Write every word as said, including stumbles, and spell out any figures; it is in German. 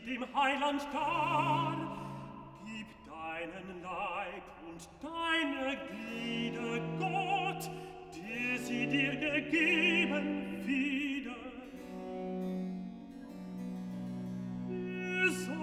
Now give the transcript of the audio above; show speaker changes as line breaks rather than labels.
dem Heiland dar. Gib deinen Leib und deine Glieder Gott, der sie dir gegeben wieder. Er soll